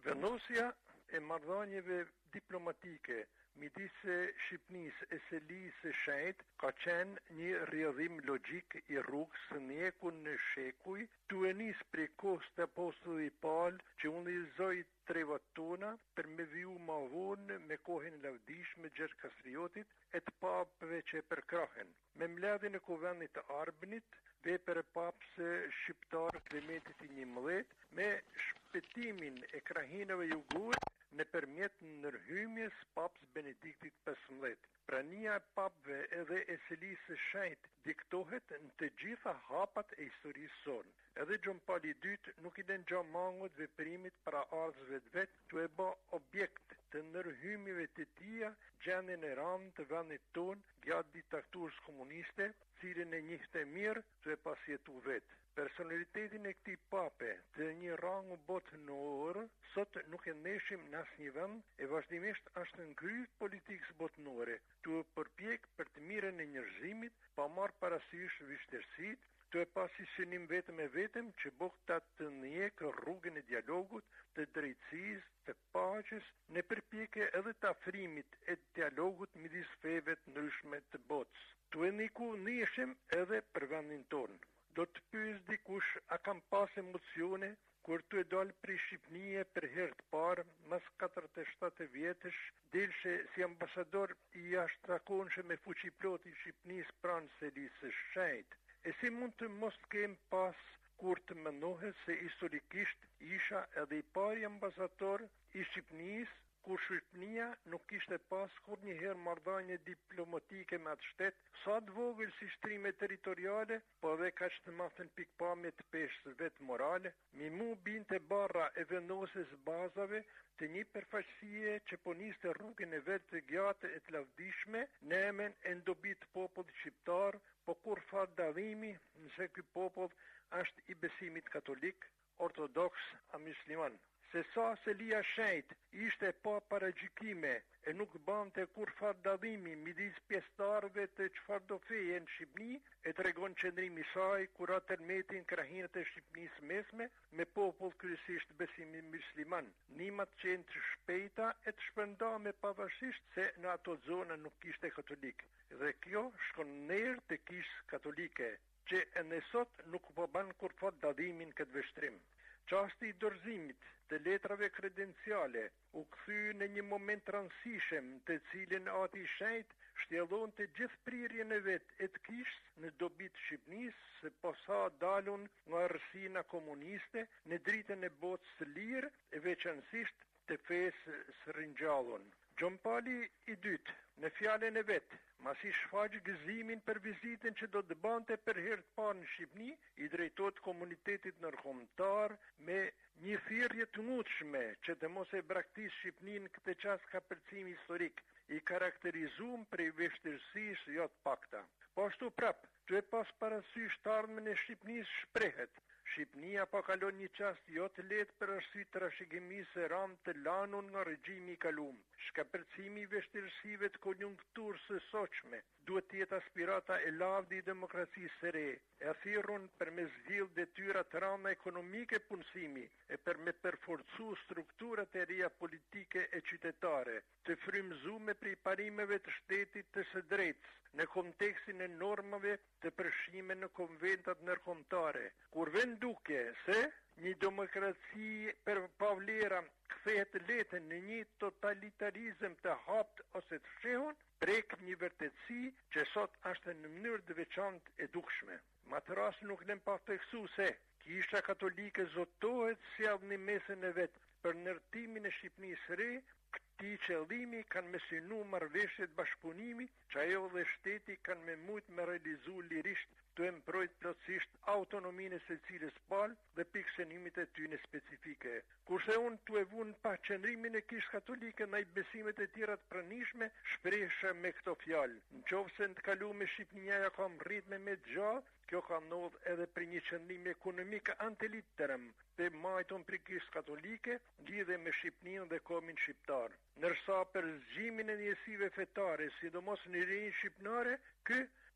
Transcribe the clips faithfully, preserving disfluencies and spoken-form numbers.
Vendosja e marrëdhënieve diplomatike midis Shqipënisë e Selisë së Shenjtë ka qenë një rrjedhim logjik i rrugës së njekun në shekuj, tu e nis prej kohës të apostullit Paul, që udhëzoi trevat tona për me viju ma vonë me kohën e lavdishme Gjergj Kastriotit e të papëve që e përkrahen. Me mbledhjen e Kuvendit të Arbënit, vepër e papës shqiptar Klementit i njëmbëdhjetë, me shpëtimin e krahinave jugore në përmjet ndërhymjes papës Benediktit pesëmbëdhjetë. Prania e papëve edhe e Selisë së Shenjtë diktohet në të gjitha hapat e historisë sonë. Edhe Gjon Pali i dytë nuk i lën gjatë mangut veprimit para ardhësve të vet, tu e bë objekt të ndërhymjeve të tija gjendjen e rëndë të vendit tonë gjatë diktaturës komuniste, cilën e njihte mirë, tu e pasjetu vetë. Personalitetin e këtij pape të një rangu botënor sot nuk e ndeshim në asnjë vend e vazhdimisht është në kryq politikës botënore, tu e përpjek për të mirën e njerëzimit, pa marrë parasysh vështirësitë, tu e pasi synim vetëm e vetëm që bota të njekë rrugën e dialogut, të drejtësisë, të paqes, në përpjekje edhe të afrimit e dialogut midis feve të ndryshme të botës. Tu e niku njëshim edhe për vendin tonë. Do të pyes dikush a kam pas emocione kur tu e dal prej Shqipënie për herë të parë, mas katërdhjetë e shtatë vjetësh, delshe si ambasador i jashtëzakonshëm me fuqi plot i Shqipënisë pranë Selisë së Shenjtë. E si mund të mos kem pas kur të mendohet se historikisht isha edhe i pari ambasador i Shqipënisë, kur Shqipënia nuk kishte pas kur njëherë marrëdhënie diplomatike me atë shtet, sa të vogël si shtrime territoriale, po edhe kaq të madhe në pikpamje të peshës vetë morale, mi mu binte barra e vendosjes bazave të një përfaqësie që po niste rrugën e vetë të gjatë e të lavdishme në emën e ndobit popullit shqiptar, po kur fat dallimi nëse ky popull është i besimit katolik, ortodoks a musliman. Se sa Selia Shenjtë ishte pa paragjykime e nuk bante kur fat dallimi midis pjesëtarëve të çfarëdo feje në Shqipëni, e tregon qëndrimi i saj kur atër metin krahinët e Shqipënisë mesme me popull kryesisht besimi musliman, nimat qenë të shpejta e të shpërndame pavarësisht se në ato zona nuk kishte katolik. Dhe kjo shkon nerë të kishë katolike, që e në sot nuk po ban kur fat dallimin këtë vështrim. Qasti i dorëzimit të letrave kredenciale u kthy në një moment rëndësishëm të cilin ati i Shenjtë shtjellon të gjithë prirjen e vet e të kishës në dobi të Shqipënisë, se po sa dalun nga rësina komuniste në dritën e botës së lirë e veçanësisht të fesë së ringjallun. Gjon Pali i dytë, në fjalën e vet, masi shfaq gëzimin për vizitën që do të bante për herë të parë në Shqipëni, i drejtohet komunitetit ndërkombëtar me një thirrje të ngutshme që të mos e braktisë Shqipëninë këtë çast ka përcim historik, i karakterizuar prej vështirësisë jo të pakta. Po ashtu prap, tu e pas parasysh të ardhmen e Shqipënisë shprehet. Shqipënia po kalon një çast jo të lehtë për arsye të trashëgimisë së rëndë të lanun nga regjimi i kaluar. Shkapërcimi i vështirësive të konjunkturës së sotshme duhet të jetë aspirata e lavdi i demokracisë së re, e thirrur për me zgjidh detyra të rënda ekonomike punësimi e për me përforcu strukturat e reja politike e qytetare, të frymëzuar prej parimeve të shtetit të së drejtës në kontekstin e normave të përfshime në konventat ndërkombëtare, kur vend duke se një demokraci për pavlera kthehet letën në një totalitarizëm të hapt ose të fshehun, prek një vërtetësi që sot është në mënyrë të veçantë e dukshme. Ma të ras nuk lëm pa theksu se Kisha Katolike zotohet sjell në mesën e vet për ndërtimin e Shqipënisë së re. Këtij qëllimi kanë me synu marrëveshjet bashkëpunimi që ajo dhe shteti kanë me mujt me realizu lirisht të e mbrojt plotësisht autonominë e secilës palë dhe pikëqëndrimit e tyre specifike. Kurse unë tu e vun pa qëndrimin e Kishës Katolike ndaj besimet e tjera të pranishme, shpresha me këto fjalë. Nëse në të kaluame Shqipënia ja ka rritme me gjallë, kjo ka ndodhur edhe për një qëndrim ekonomik antelitterëm të majton për Kishës Katolike, lidhe me Shqipëninë dhe komin shqiptar. Nërsa për zgjimin e njësive fetare, sidomos në rinë shqipnare, ky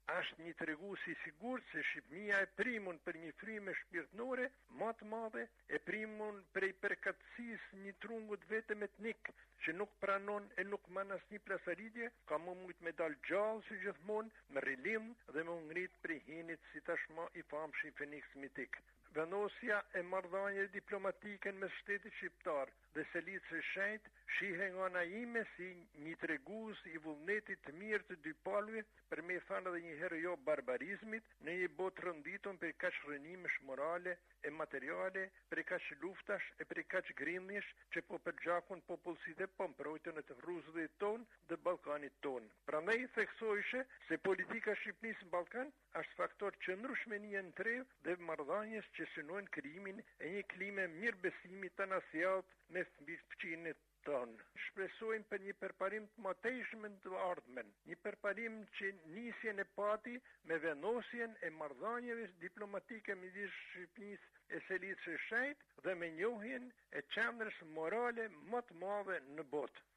është një tregues i sigurt se Shqipënia e primun për një frymë shpirtënore më të madhe, e primun prej përkatësisë një trungut vetëm etnik që nuk pranon e nuk man asnjë plasaridje, ka më mujt me dal gjallë si gjithmonë, me rrilim dhe me ngrit prej hinit si tashmë i famshëm Feniks mitik. Vendosja e marrëdhënieve diplomatike mes shtetit shqiptar dhe Selicës së Shenjtë shihe nga ana ime si një tregues i vullnetit të mirë të dy palëve, për me thënë edhe një herë jo barbarizmit, në një botë rënditur për kaq rënimesh morale e materiale, për kaq luftash e për kaq grindjesh që po përgjakun popullsitë po mbrojtën e të rruzëve tonë dhe Ballkanit tonë. Prandaj theksojshe se politika e Shqipërisë në Ballkan është faktor qëndrueshëm në një trev dhe marrëdhënies që synojnë krijimin e një klime mirëbesimi të nasjalt me fëmijët tonë. Shpresojmë për një përparim të mëtejshëm të ardhmen, një përparim që nisjen e pati me vendosjen e marrëdhënieve diplomatike midis Shqipërisë e Selicës së Shenjtë dhe me njohjen e qendrës morale më të madhe në botë.